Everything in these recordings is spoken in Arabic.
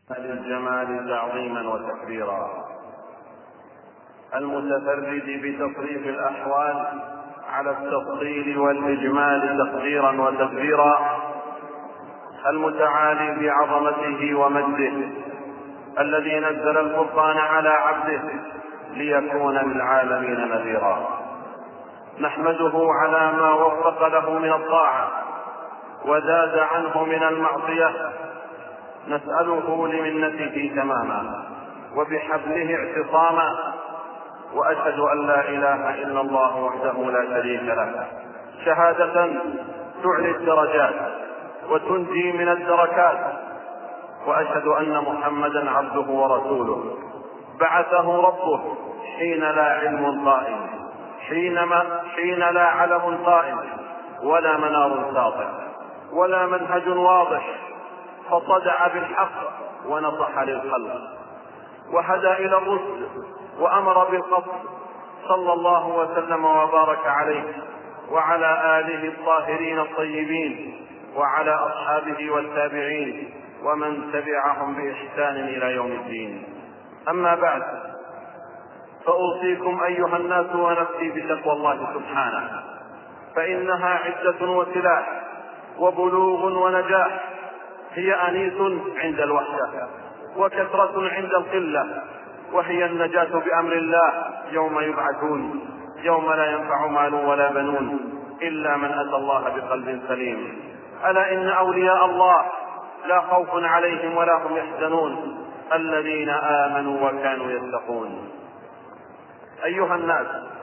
للجمال تعظيما وتكبيرا، المتفرد بتصريف الأحوال على التفصيل والإجمال تقديرا وتدبيرا، المتعالي بعظمته ومجده، الذي نزل الفرقان على عبده ليكون للعالمين نذيرا. نحمده على ما وفق له من الطاعة وزاد عنه من المعصية، نسأله لمنته تماما وبحبله اعتصاما، وأشهد أن لا إله إلا الله وحده لا شريك له شهادة تعلي الدرجات وتنجي من الدركات، وأشهد أن محمدا عبده ورسوله بعثه ربه حين لا علم قائم، حين لا علم قائم ولا منار ساطع ولا منهج واضح، فصدع بالحق ونصح للخلق وهدى إلى الرشد وأمر بالقصد، صلى الله وسلم وبارك عليه وعلى آله الطاهرين الطيبين وعلى أصحابه والتابعين ومن تبعهم بإحسان إلى يوم الدين. أما بعد، فأوصيكم أيها الناس ونفسي بتقوى الله سبحانه، فإنها عدة وسلاح وبلوغ ونجاح، هي أنيس عند الوحدة وكثرة عند القلة، وهي النجاة بأمر الله يوم يبعثون، يوم لا ينفع مال ولا بنون إلا من أتى الله بقلب سليم. ألا إن أولياء الله لا خوف عليهم ولا هم يحزنون، الذين آمنوا وكانوا يتقون. أيها الناس،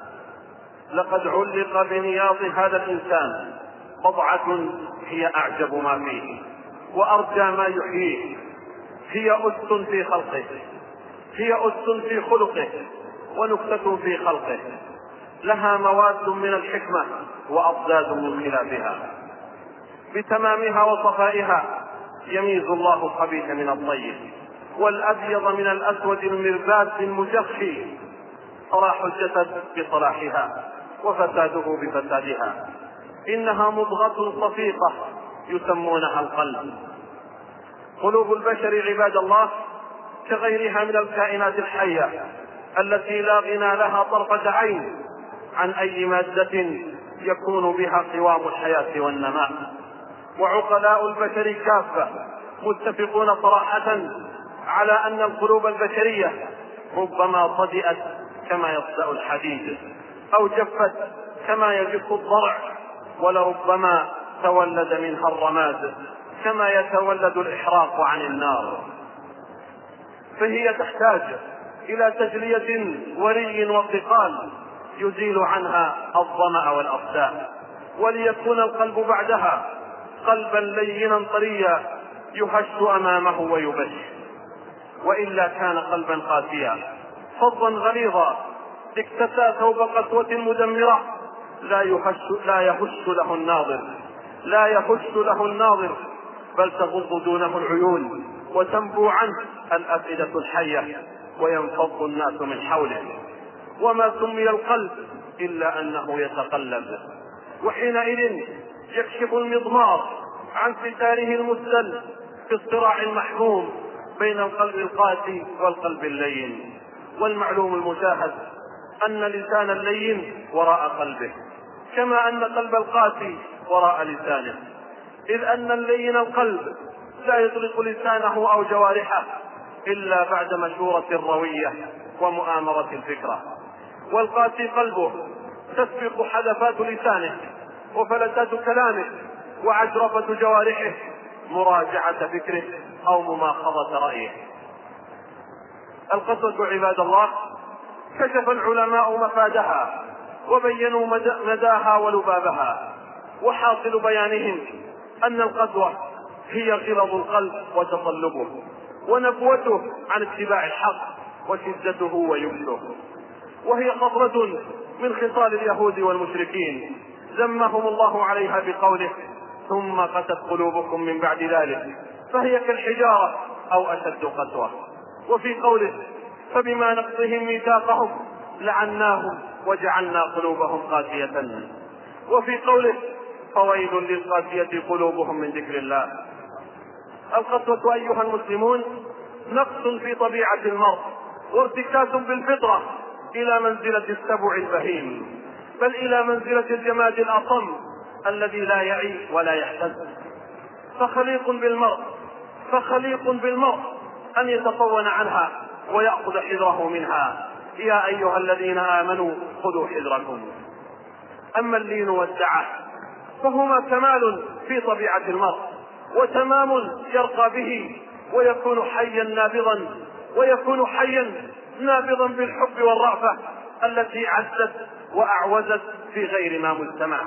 لقد علق بنياط هذا الإنسان بضعة هي أعجب ما فيه وأرجى ما يحييه، هي أس في خلقه، هي أس في خلقه ونكتة في خلقه، لها مواد من الحكمة وأضداد من خلافها، بتمامها وصفائها يميز الله الخبيث من الطيب والأبيض من الأسود المرباد المجخي، صلاح الجسد بصلاحها وفساده بفسادها. إنها مضغة صفيقة يسمونها القلب. قلوب البشر عباد الله كغيرها من الكائنات الحية التي لا غنى لها طرفة عين عن أي مادة يكون بها قوام الحياة والنماء. وعقلاء البشر كافة متفقون صراحة على أن القلوب البشرية ربما صدئت كما يصدأ الحديد، أو جفت كما يجف الضرع، ولربما تولد منها الرماد كما يتولد الإحراق عن النار. فهي تحتاج إلى تجلية وري وانتقال يزيل عنها الظمأ والأرساء، وليكون القلب بعدها قلبا لينا طريا يهش أمامه ويبش، وإلا كان قلبا قاسيا فظا غليظا اكتسى ثوب قسوة مدمرة لا يهش له الناظر بل تغض دونه العيون وتنبو عنه الأفئدة الحية وينفض الناس من حوله. وما سمي القلب إلا أنه يتقلب، وحينئذ يكشف المضمار عن ستاره المسلل في الصراع المحموم بين القلب القاسي والقلب اللين. والمعلوم المشاهد أن لسان اللين وراء قلبه، كما أن قلب القاسي وراء لسانه، إذ أن اللين القلب لا يطلق لسانه أو جوارحه إلا بعد مشورة روية ومؤامرة الفكرة. والقاسي قلبه تسبق حدثات لسانه وفلتات كلامه وعجرفة جوارحه مراجعة فكره أو مماخضة رأيه. القسوة عباد الله كشف العلماء مفادها وبينوا مداها ولبابها، وحاصل بيانهم أن القسوة هي غلظ القلب وتصلبه ونفوته عن اتباع الحق وشدته ويبسه، وهي خطرة من خصال اليهود والمشركين ذمهم الله عليها بقوله ثم قست قلوبكم من بعد ذلك فهي كالحجارة أو أشد قسوة. وفي قوله فبما نقضهم ميثاقهم لعناهم وجعلنا قلوبهم قاسية. وفي قوله فويل للقاسية قلوبهم من ذكر الله. القسوة أيها المسلمون نقص في طبيعة المرء وارتكاز بالفطرة إلى منزلة السبع البهيم، بل إلى منزلة الجماد الأصم الذي لا يعي ولا يحتز. فخليق بالمرء أن يتطون عنها ويأخذ حذره منها. يا أيها الذين آمنوا خذوا حذركم. أما اللين والدعة فهما كمال في طبيعة المرء وتمام يرقى به ويكون حيا نابضا بالحب والرأفة التي عزت وأعوزت في غير ما مجتمع.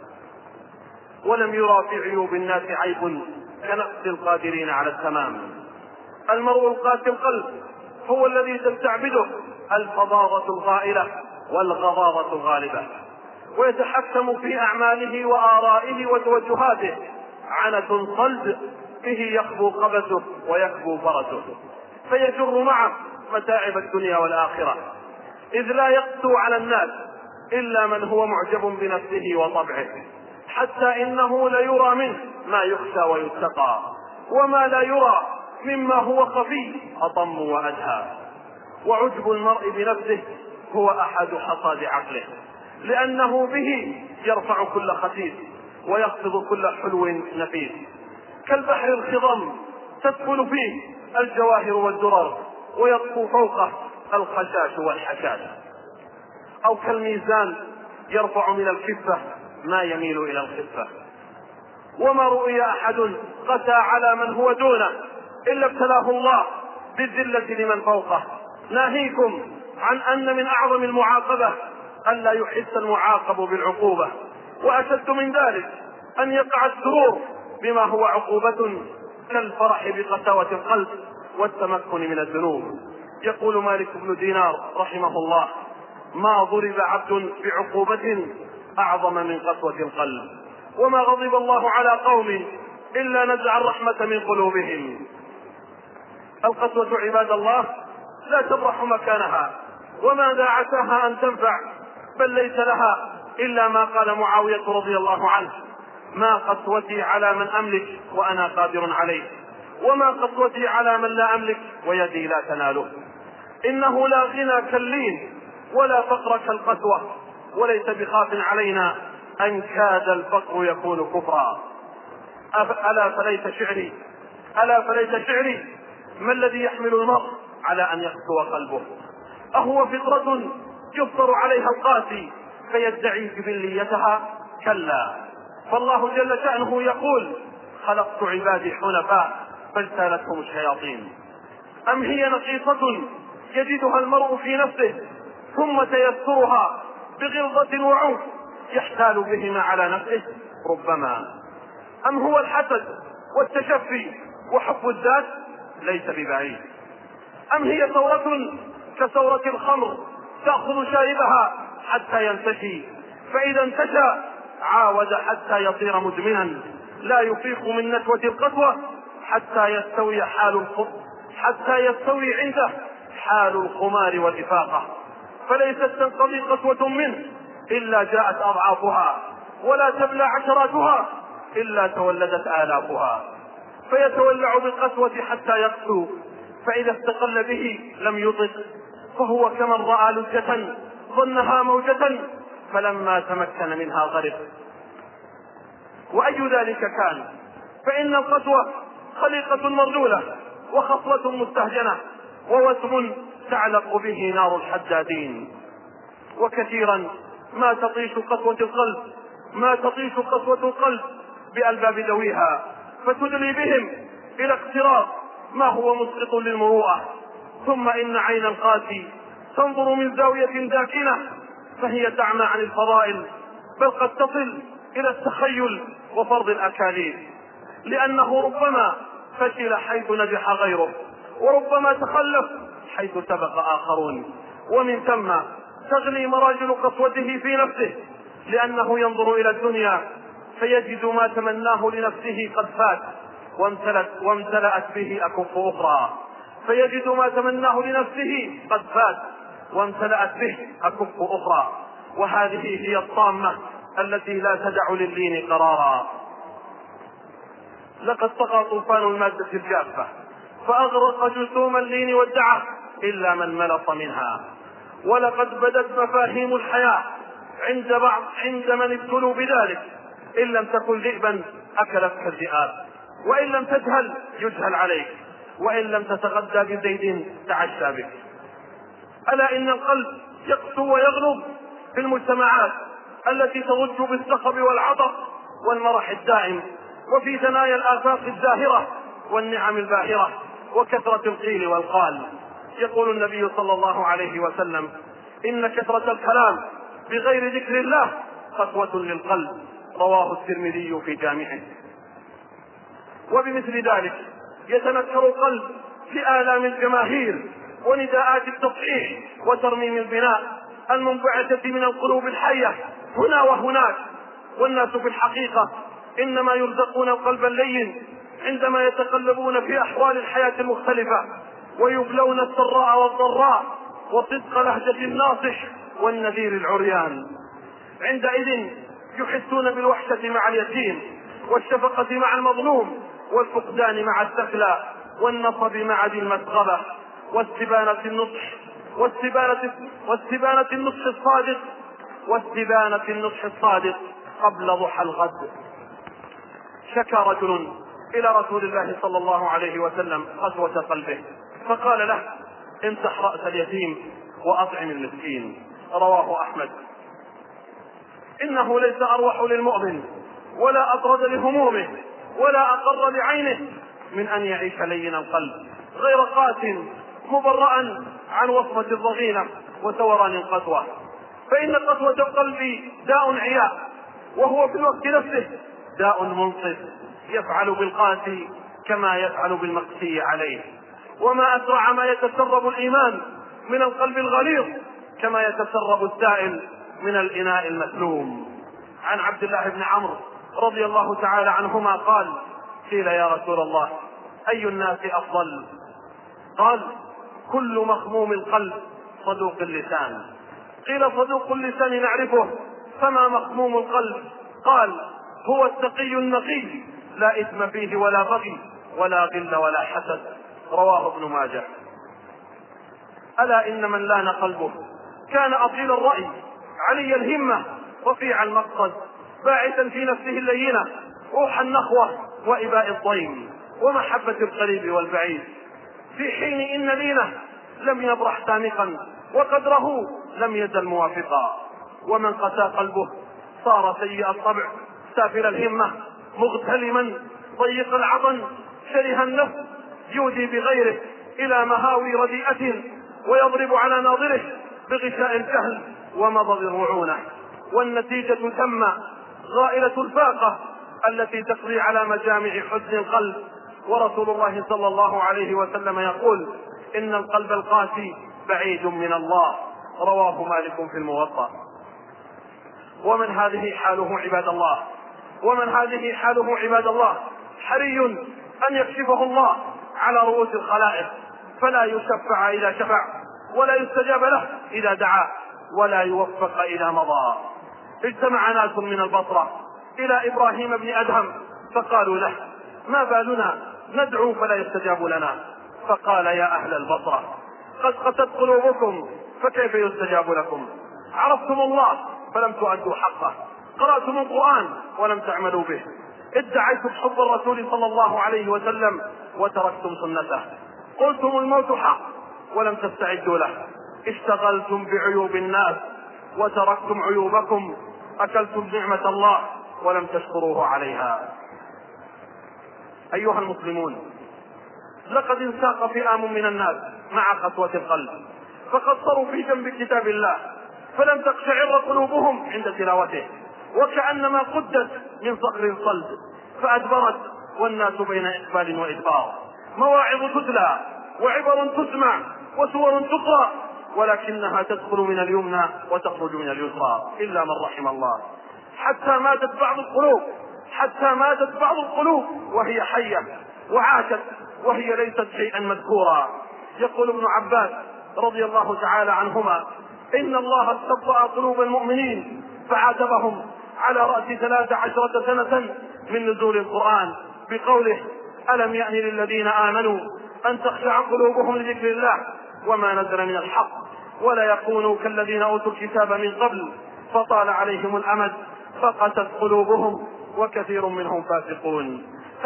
ولم يرى في عيوب الناس عيب كنقص القادرين على التمام. المرء القاسي القلب هو الذي تستعبده الفظاظة الغائلة والغضاضة الغالبة، ويتحكم في أعماله وآرائه وتوجهاته عنة صلد به يخبو قبسه ويكبو فرسه، فيجر معه متاعب الدنيا والآخرة، إذ لا يقسو على الناس إلا من هو معجب بنفسه وطبعه، حتى إنه ليرى منه ما يخشى ويتقى، وما لا يرى مما هو خفي أطم وأدهى. وعجب المرء بنفسه هو أحد حصاد عقله، لأنه به يرفع كل خفيف ويخفض كل حلو نفيس، كالبحر الخضم تدخل فيه الجواهر والدرر ويطفو فوقه الخشاش والحشاش، أو كالميزان يرفع من الكفة ما يميل إلى الخفة. وما رؤي أحد قسى على من هو دونه إلا ابتلاه الله بالذلة لمن فوقه، ناهيكم عن أن من أعظم المعاقبة ألا يحس المعاقب بالعقوبة، وأشد من ذلك أن يقع السرور بما هو عقوبة كالفرح بقساوة القلب والتمكن من الذنوب. يقول مالك بن دينار رحمه الله: ما ضرب عبد بعقوبة أعظم من قسوة القلب، وما غضب الله على قوم إلا نزع الرحمة من قلوبهم. القسوة عباد الله لا تبرح مكانها، وماذا عساها أن تنفع، بل ليس لها إلا ما قال معاوية رضي الله عنه: ما قسوتي على من أملك وأنا قادر عليه، وما قسوتي على من لا أملك ويدي لا تناله. إنه لا غنى كاللين ولا فقر كالقسوة، وليس بخاف علينا أن كاد الفقر يكون كفرا. ألا فليت شعري ما الذي يحمل المرء على أن يقسو قلبه؟ أهو فطرة يفطر عليها القاسي فيدعي جبليتها؟ كلا، فالله جل شأنه يقول: خلقت عبادي حنفاء فاجتالتهم الشياطين. أم هي نقيصة يجدها المرء في نفسه ثم تيسرها بغلظة وعنف يحتال بهما على نفسه؟ ربما. أم هو الحسد والتشفي وحب الذات؟ ليس ببعيد. أم هي ثورة كثورة الخمر تأخذ شاربها حتى ينتشي، فإذا انتشى عاود حتى يصير مدمنا لا يفيق من نشوة القسوة حتى يستوي عنده حال الخمار والإفاقة، فليست تنقضي قسوة منه إلا جاءت أضعافها، ولا تبلى عشراتها إلا تولدت آلافها، فيتولع بالقسوة حتى يقسو، فإذا استقل به لم يطق، فهو كمن رأى لجة ظنها موجة فلما تمكن منها غرق. وأي ذلك كان، فإن القسوة خليقة مرذولة وخصلة مستهجنة ووسم تعلق به نار الحدادين. وكثيرا ما تطيش قسوة القلب بألباب ذويها، فتدلي بهم إلى اقتراض ما هو مسقط للمروءة، ثم إن عين القاسي تنظر من زاوية داكنة فهي تعمى عن الفضائل، بل قد تصل إلى التخيل وفرض الأكاليل، لأنه ربما فشل حيث نجح غيره، وربما تخلف حيث سبق آخرون، ومن ثم تغلي مراجل قسوته في نفسه، لأنه ينظر إلى الدنيا فيجد ما تمناه لنفسه قد فات وامتلأت به أكف أخرى، وهذه هي الطامة التي لا تدع لللين قرارا. لقد طغى طوفان المادة الجافة فأغرق جسوم اللين والدعة إلا من ملص منها. ولقد بدت مفاهيم الحياة عند من ابتلوا بذلك، إن لم تكن ذئبا أكلتك الذئاب، وإن لم تجهل يجهل عليك، وإن لم تتغدى بزيد تعشى بك. ألا إن القلب يقسو ويغلب في المجتمعات التي تضج بالصخب والعطر والمرح الدائم، وفي ثنايا الآفاق الزاهرة والنعم الباهرة وكثرة القيل والقال. يقول النبي صلى الله عليه وسلم: إن كثرة الكلام بغير ذكر الله قسوة للقلب، رواه الترمذي في جامعه. وبمثل ذلك يتنكر القلب في آلام الجماهير ونداءات التصحيح وترميم البناء المنبعثة من القلوب الحية هنا وهناك. والناس في الحقيقة إنما يرزقون القلب اللين عندما يتقلبون في أحوال الحياة المختلفة، ويبلون السراء والضراء وصدق لهجة الناصح والنذير العريان. عندئذ يحسون بالوحشة مع اليتيم، والشفقة مع المظلوم، والفقدان مع الثكلى، والنصب مع ذي المسغبة، واستبانة النصح الصادق قبل ضحى الغد. شكى رجل إلى رسول الله صلى الله عليه وسلم قسوة قلبه، فقال له: امسح رأس اليتيم وأطعم المسكين، رواه أحمد. إنه ليس أروح للمؤمن ولا أطرد لهمومه ولا أقر لعينه من أن يعيش لين القلب غير قاس مبرأ عن وصمة الضغينة وثوران القسوة. فإن قسوة القلب داء عياء، وهو في الوقت نفسه داء منصف يفعل بالقاسي كما يفعل بالمقسي عليه. وما أسرع ما يتسرب الإيمان من القلب الغليظ كما يتسرب السائل من الإناء المسلوم. عن عبد الله بن عمرو رضي الله تعالى عنهما قال: قيل: يا رسول الله، أي الناس أفضل؟ قال: كل مخموم القلب صدوق اللسان. قيل: صدوق اللسان نعرفه، فما مخموم القلب؟ قال: هو التقي النقي، لا إثم فيه ولا بغي ولا غل ولا حسد، رواه ابن ماجه. ألا إن من لان قلبه كان أطيل الرأي علي الهمة رفيع المقصد، باعثا في نفسه اللينة روح النخوة وإباء الضيم ومحبة القريب والبعيد، في حين إن لينه لم يبرح سامقا وقدره لم يزل موافقا. ومن قسى قلبه صار سيء الطبع سافل الهمة مغتلما ضيق العطن شره النفس، يودي بغيره إلى مهاوي رديئة ويضرب على ناظره بغشاء الجهل ومضض الرعونة. والنتيجة ثم غائلة الفاقة التي تقضي على مجامع حزن القلب. ورسول الله صلى الله عليه وسلم يقول: إن القلب القاسي بعيد من الله، رواه مالك في الموطأ. ومن هذه حاله عباد الله حري أن يكشفه الله على رؤوس الخلائق، فلا يشفع إذا شفع، ولا يستجاب له إذا دعا، ولا يوفق إذا مضى. اجتمع ناس من البصرة إلى إبراهيم بن أدهم فقالوا له: ما بالنا ندعو فلا يستجاب لنا؟ فقال: يا أهل البصرة، قد قست قلوبكم فكيف يستجاب لكم؟ عرفتم الله فلم تؤدوا حقه، قرأتم القرآن ولم تعملوا به، ادعيتم حب الرسول صلى الله عليه وسلم وتركتم سنته، قلتم الموت حق ولم تستعدوا له، اشتغلتم بعيوب الناس وتركتم عيوبكم، أكلتم نعمة الله ولم تشكروه عليها. أيها المسلمون، لقد انساق فئام من الناس مع قسوة القلب، فقصروا في جنب كتاب الله فلم تقشعر قلوبهم عند تلاوته، وكأنما قدت من صخر صلب فأدبرت والناس بين إقبال وإدبار. مواعظ تتلى وعبر تسمع وسور تقرأ، ولكنها تدخل من اليمنى وتخرج من اليسرى إلا من رحم الله، حتى ماتت بعض القلوب وهي حية، وعاشت وهي ليست شيئا مذكورا. يقول ابن عباس رضي الله تعالى عنهما: إن الله استبطأ قلوب المؤمنين فعاتبهم على رأس 13 سنة من نزول القرآن بقوله: ألم يأن للذين آمنوا أن تخشع قلوبهم لذكر الله وما نزل من الحق، ولا يكونوا كالذين أوتوا الكتاب من قبل فطال عليهم الأمد فقست قلوبهم وكثير منهم فاسقون.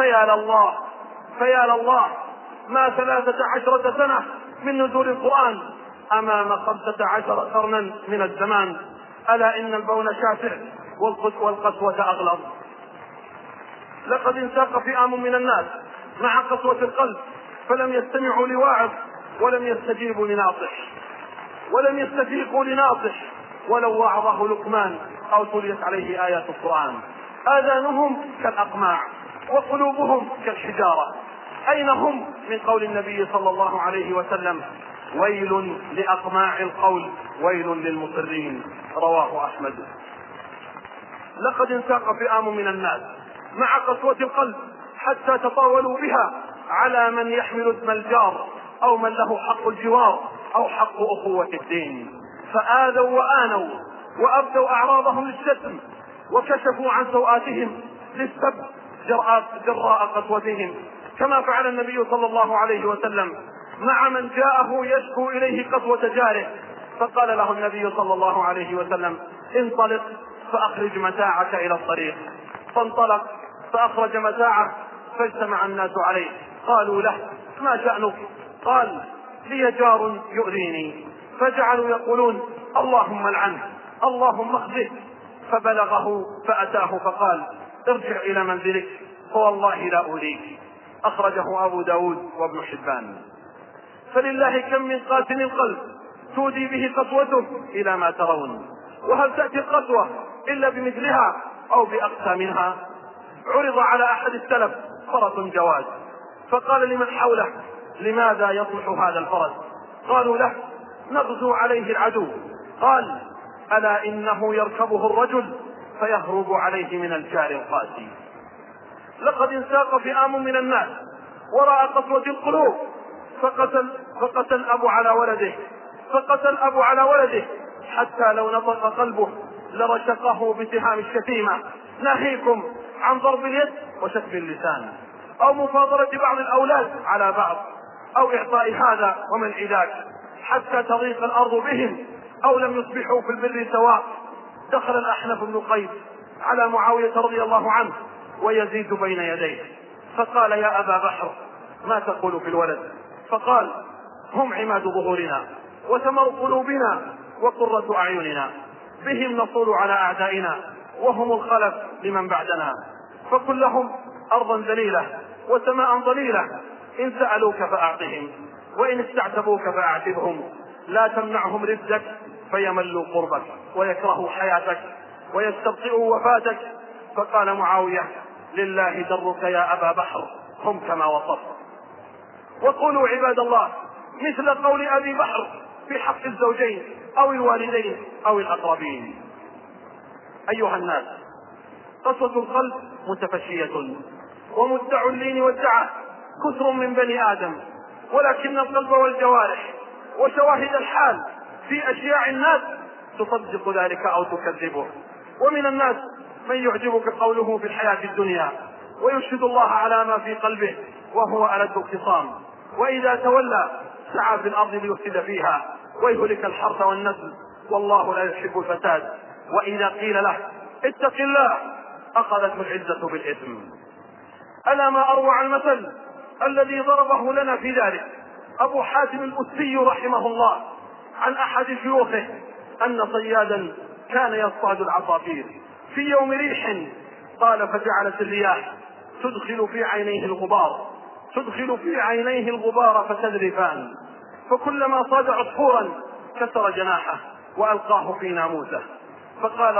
فيا لله ما 13 سنة من نزول القرآن أمام 15 قرنا من الزمان. ألا إن البون شاسع والقسوة أغلظ. لقد انساق فئام من الناس مع قسوة القلب فلم يستمعوا لواعظ ولم يستجيبوا لناصح ولم يستفيقوا لناصح ولو وعظه لقمان أو تليت عليه آيات القرآن. آذانهم كالأقماع وقلوبهم كالحجارة. أين هم من قول النبي صلى الله عليه وسلم: ويل لأقماع القول ويل للمصرين، رواه أحمد. لقد انساق فئام من الناس مع قسوة القلب حتى تطاولوا بها على من يحمل اسم الجار أو من له حق الجوار أو حق أخوة الدين، فآذوا وآنوا وأبدوا أعراضهم للشتم وكشفوا عن سوآتهم للسب جراء قسوتهم، كما فعل النبي صلى الله عليه وسلم مع من جاءه يشكو إليه قسوة جاره، فقال له النبي صلى الله عليه وسلم: انطلق فأخرج متاعك إلى الطريق. فانطلق فأخرج متاعه فاجتمع الناس عليه، قالوا له: ما شأنك؟ قال: لي جار يؤذيني. فجعلوا يقولون: اللهم العنه، اللهم اخزه. فبلغه فأتاه فقال: ارجع إلى منزلك فوالله لا أؤذيك. أخرجه أبو داود وابن حبان. فلله كم من قاتل القلب تودي به قسوته إلى ما ترون، وهل تأتي القسوة إلا بمثلها أو بأقسى منها؟ عرض على أحد السلف فرس جواد فقال لمن حوله: لماذا يصلح هذا الفرس؟ قالوا له: نغزو عليه العدو. قال: ألا إنه يركبه الرجل فيهرب عليه من الجار القاسي. لقد انساق فئام من الناس وراء قسوة القلوب فقتل الأب على ولده حتى لو نطق قلبه لرشقه بسهام الشتيمة، ناهيكم عن ضرب اليد وشتم اللسان أو مفاضلة بعض الأولاد على بعض أو إعطاء هذا ومنع ذاك حتى تضيق الأرض بهم أو لم يصبحوا في البر سواء. دخل الأحنف بن قيس على معاوية رضي الله عنه ويزيد بين يديه فقال: يا أبا بحر ما تقول في الولد؟ فقال: هم عماد ظهورنا وثمر قلوبنا وقرة أعيننا، بهم نصول على أعدائنا وهم الخلف لمن بعدنا، فكن لهم أرضا ذليلة وسماء ضليلة، إن سألوك فأعطهم وإن استعتبوك فأعتبهم، لا تمنعهم رزقك فيملوا قربك ويكرهوا حياتك ويستبطئوا وفاتك. فقال معاوية: لله درك يا أبا بحر، هم كما وصف. وقولوا عباد الله مثل قول أبي بحر في حق الزوجين أو الوالدين أو الأقربين. أيها الناس، قسوة القلب متفشية ومدع اللين والدعة كثر من بني آدم، ولكن القلب والجوارح وشواهد الحال في أشياء الناس تصدق ذلك أو تكذبه. ومن الناس من يعجبك قوله في الحياة الدنيا ويشهد الله على ما في قلبه وهو ألد الخصام، وإذا تولى سعى في الأرض ليفسد فيها ويهلك الحرث والنسل والله لا يحب الفساد، وإذا قيل له اتق الله أخذته العزة بالإثم. ألا ما أروع المثل الذي ضربه لنا في ذلك أبو حاتم الأسي رحمه الله عن أحد شيوخه أن صيادا كان يصطاد العصافير في يوم ريح، قال: فجعلت الرياح تدخل في عينيه الغبار فتذرفان، فكلما صاد عصفورا كسر جناحه وألقاه في ناموسه. فقال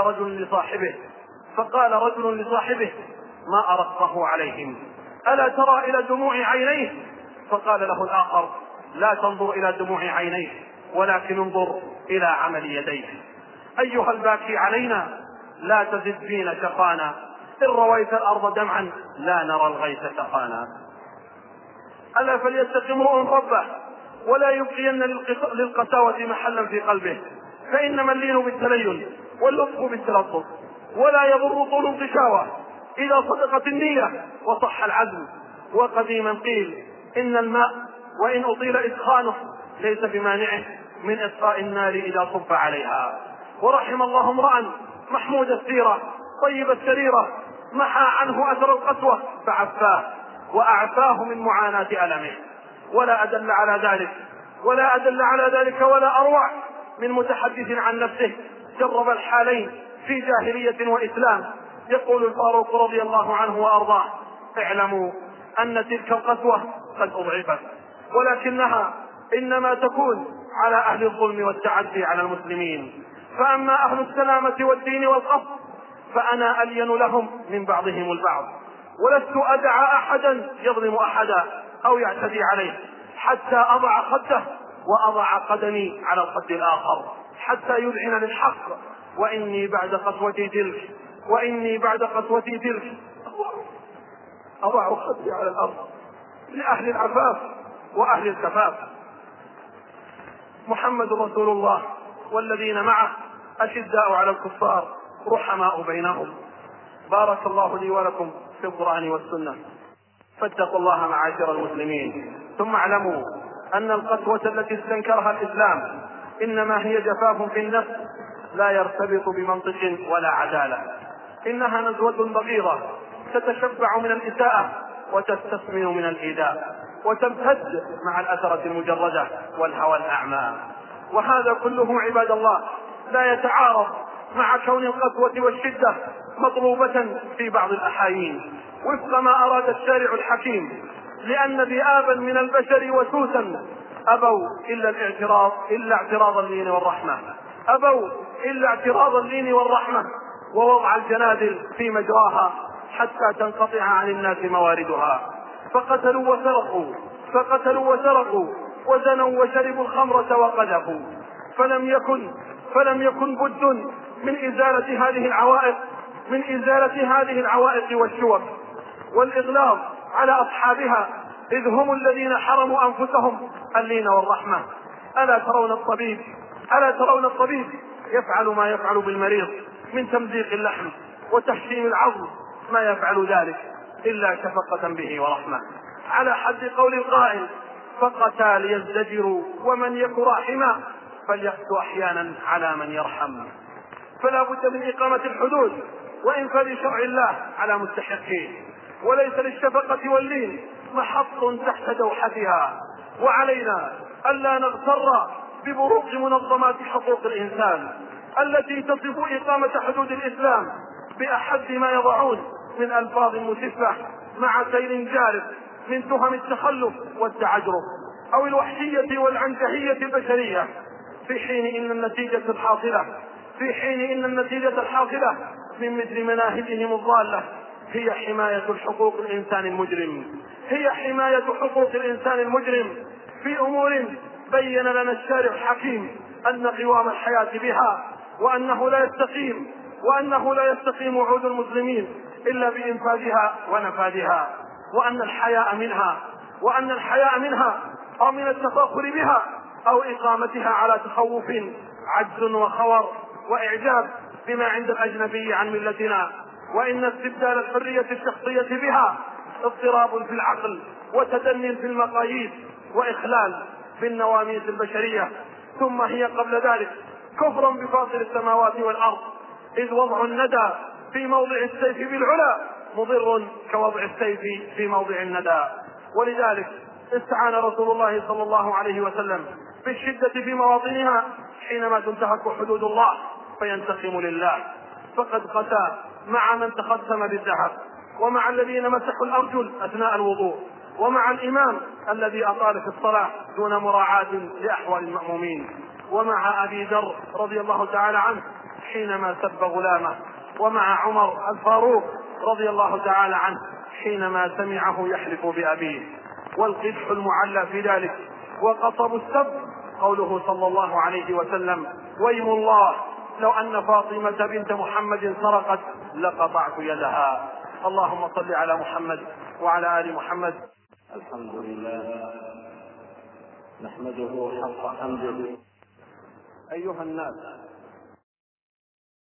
رجل لصاحبه: ما أرقه عليهم، ألا ترى إلى دموع عينيه؟ فقال له الآخر: لا تنظر إلى دموع عينيه ولكن انظر إلى عمل يديه. أيها الباكي علينا لا تزد فينا شقانا، إن رويت الأرض دمعا لا نرى الغيث سقانا. ألا فليتق امرؤ ربه ولا يبقين للقساوة محلا في قلبه، فإنما اللين بالتلين واللطف بالتلطف، ولا يضر طول الغشاوة إذا صدقت النية وصح العزم. وقديما قيل: إن الماء وإن أطيل إسخانه ليس بمانعه من إطفاء النار إذا صب عليها. ورحم الله امرأ محمود السيرة طيب السريرة محى عنه أثر القسوة فعفاه وأعفاه من معاناة ألمه. ولا أدل على ذلك ولا أروع من متحدث عن نفسه جرب الحالين في جاهلية وإسلام. يقول الفاروق رضي الله عنه وأرضاه: اعلموا أن تلك القسوة قد أضعفت، ولكنها إنما تكون على أهل الظلم والتعدي على المسلمين، فأما أهل السلامة والدين والقصد فأنا ألين لهم من بعضهم البعض، ولست أدع أحدا يظلم أحدا أو يعتدي عليه حتى أضع خده وأضع قدمي على الخد الآخر حتى يذعن للحق. وإني بعد قسوتي تلك أضع خدي على الأرض لأهل العفاف وأهل الكفاف. محمد رسول الله والذين معه أشداء على الكفار رحماء بينهم. بارك الله لي ولكم في القرآن والسنة، فاتقوا الله معاشر المسلمين. ثم اعلموا أن القسوة التي استنكرها الإسلام إنما هي جفاف في النفس لا يرتبط بمنطق ولا عدالة. إنها نزوة بغيضة تتشبع من الإساءة وتستثمن من الإيذاء وتمتد مع الأثرة المجردة والهوى الأعمى. وهذا كله عباد الله لا يتعارض مع كون القسوة والشدة مطلوبة في بعض الأحايين وفق ما أراد الشارع الحكيم، لأن ذئابا من البشر وسوسا أبوا إلا اعتراض اللين والرحمة ووضع الجنادل في مجراها حتى تنقطع عن الناس مواردها. فقتلوا وسرقوا وزنوا وشربوا الخمرة وقذفوا. فلم يكن بد من إزالة هذه العوائق والشوك والإغلاظ على أصحابها، إذ هم الذين حرموا أنفسهم اللين والرحمة. ألا ترون الطبيب يفعل ما يفعل بالمريض من تمزيق اللحم وتحشيم العظم، ما يفعل ذلك إلا شفقة به ورحمة. على حد قول القائل: فقتا ليزدجروا ومن يك راحما فليقسو أحيانا على من يرحم. فلا بد من إقامة الحدود وإنفاذ شرع الله على مستحقيه، وليس للشفقة واللين محط تحت دوحتها. وعلينا ألا نغتر ببروق منظمات حقوق الإنسان التي تصف إقامة حدود الإسلام بأحد ما يضعون من ألفاظ مسفة مع سيل جارف من تهم التخلف والتعجرف أو الوحشية والعنجهية البشرية، في حين إن النتيجة الحاصلة من مثل مناهجهم الضالة هي حماية حقوق الإنسان المجرم في أمور بين لنا الشارع الحكيم أن قوام الحياة بها وأنه لا يستقيم وعود المسلمين إلا بإنفاذها ونفاذها، وأن الحياء منها أو من التفاخر بها أو إقامتها على تخوف عجز وخور وإعجاب بما عند الأجنبي عن ملتنا، وإن استبدال الحرية الشخصية بها اضطراب في العقل وتدني في المقاييس وإخلال في النواميس البشرية. ثم هي قبل ذلك كفر بفاطر السماوات والأرض، إذ وضع الندى في موضع السيف بالعلا مضر كوضع السيف في موضع الندى. ولذلك استعان رسول الله صلى الله عليه وسلم بالشدة في مواطنها حينما تنتهك حدود الله فينتقم لله، فقد قتى مع من تختم بالذهب، ومع الذين مسحوا الأرجل أثناء الوضوء، ومع الإمام الذي أطال في الصلاة دون مراعاة لأحوال المأمومين، ومع أبي ذر رضي الله تعالى عنه حينما سب غلامه، ومع عمر الفاروق رضي الله تعالى عنه حينما سمعه يحلف بأبيه. والقدح المعلى في ذلك وقصب السب قوله صلى الله عليه وسلم: ويم الله لو أن فاطمة بنت محمد سرقت لقطعت يدها. اللهم صل على محمد وعلى آل محمد. الحمد لله نحمده حق حمده. أيها الناس،